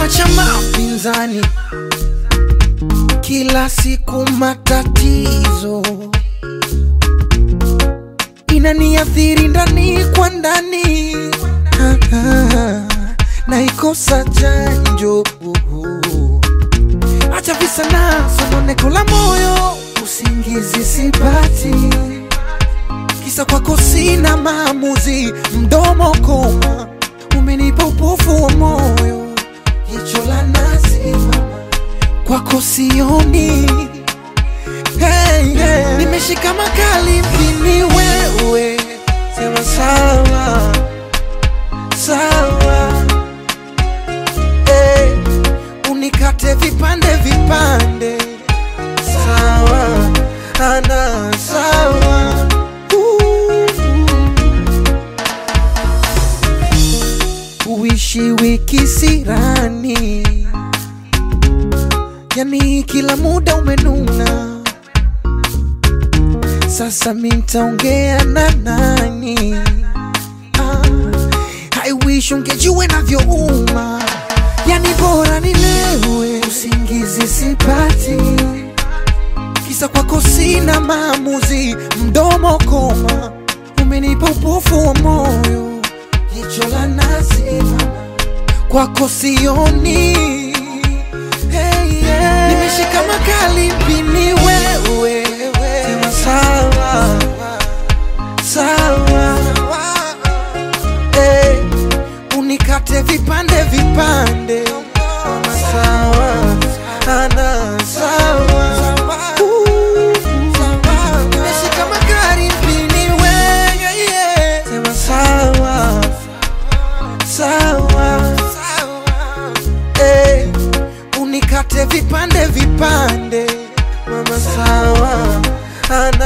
acha mapinzani, kila siku matatizo inaniathiri ndani kwa ndani, na ikosa chanjo. Acha visa na sononeko la moyo, usingizi sipati, kisa kwako sina maamuzi, mdomo koma, umenipa upofu wa moyo, jicho la nazi kwako sioni. Hey, hey. Nimeshika makali mpini wewe, sema sawa sawa, hey. Unikate vipande vipande, sawa ana sawa. Uishi wiki sirani, yani kila muda umenuna. Sasa mintaongea na nani? I wish ungejue navyouma, yani bora nilewe, usingizi sipati, kisa kwako sina maamuzi, mdomo koma, umenipa upofu wa moyo, jicho la nazi kwako sioni. Hey, yeah. Nimeshika makali mpini wewe, sema sawa sawa, hey. Unikate vipande vipande, sawa ana sawa. Nimeshika makali mpini wewe, sema sawa sawa, hey. Unikate vipande vipande, mama sawa ana